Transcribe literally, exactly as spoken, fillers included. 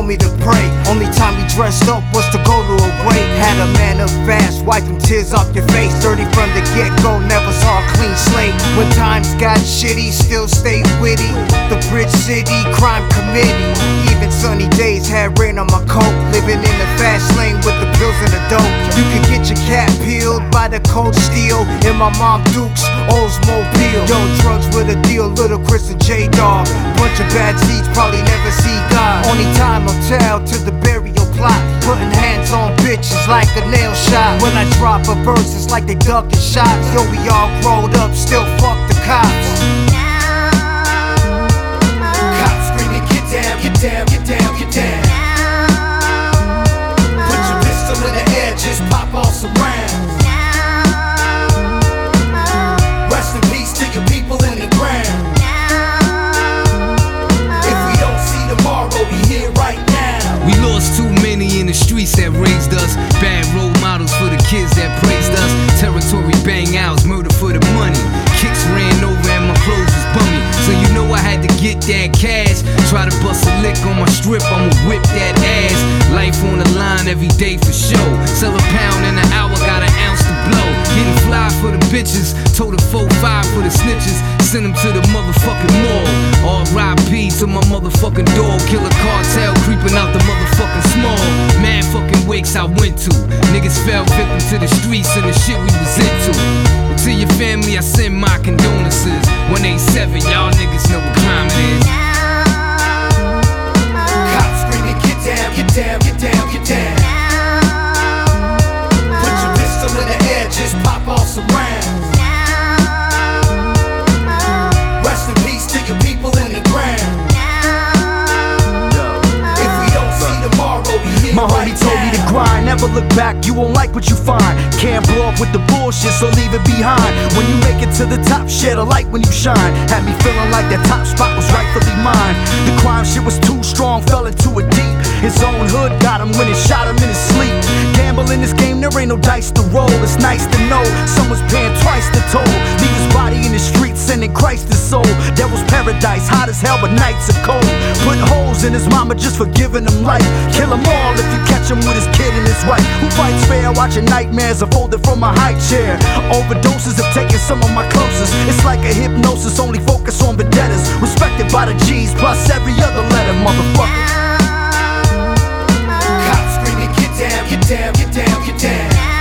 told me to pray. Only time he dressed up was to go to a wake. Had a man up fast, wiping tears off your face. Dirty from the get-go, never saw a clean slate. When times got shitty, still stayed witty. The Bridge City Crime Committee. Even sunny days had rain on my coat. Living in the fast lane with the pills and the dope. You could get your cat peeled by the cold steel in my mom Duke's Oldsmobile. Yo, drugs with a deal, Little Chris and J-Dog. Bunch of bad seeds, probably never see God. Only time will tell to the burial plot. Putting hands on bitches like a nail shot. When I drop a verse, it's like they ducking shots. Yo, we all growed up, still fuck the cops. Cops screaming, get down, get down, get down, get down. Put your pistol in the air, just pop off some rounds. Rest in peace to your people in the ground. If we don't see tomorrow, we here right now. We lost too many in the streets that raised us. Bad role models for the kids that praised us. Territory bang outs, murder for the money. Kicks ran over and my clothes was bummy. So you know I had to get that cash. Try to bust a lick on my strip, I'ma whip that ass. Life on the line every day for show. Sell a pound in an hour, got an ounce to blow. Getting fly for the bitches, told a four five for the snitches. Send them to the motherfucking mall. R I P to my motherfucking dog. Killer cartel creeping out the motherfucking small. Mad fucking wakes I went to. Niggas fell victim to the streets and the shit we was into. And to your family I send my condolences. one eight seven, y'all niggas know what crime it is. Cops screaming, get down, get down, get down, get down. Put your pistol in the air, just pop off some rounds. Rest in peace to your people in the ground. If we don't see tomorrow, we here My right homie told me to grind, never look back, you won't like what you find. Can't blow up with the bullshit, so leave it behind. When you make it to the top, share the light when you shine. Had me feeling like that top spot was rightfully mine. The crime shit was too strong, fell into it deep. His own hood got him when it shot him in his sleep. Gamble in this game, there ain't no dice to roll. It's nice to know someone's paying twice the toll. Leave his body in the streets, sending Christ his soul. Devil's paradise, hot as hell, but nights are cold. Put holes in his mama just for giving him life. Kill him all if you catch him with his kid and his wife. Who fights fair, watching nightmares unfolded from my high chair. Overdoses have taken some of my closest. It's like a hypnosis, only focus on vendettas. Respected by the G's plus every other letter, motherfucker. Cops screaming, get down, get down, get down, get down.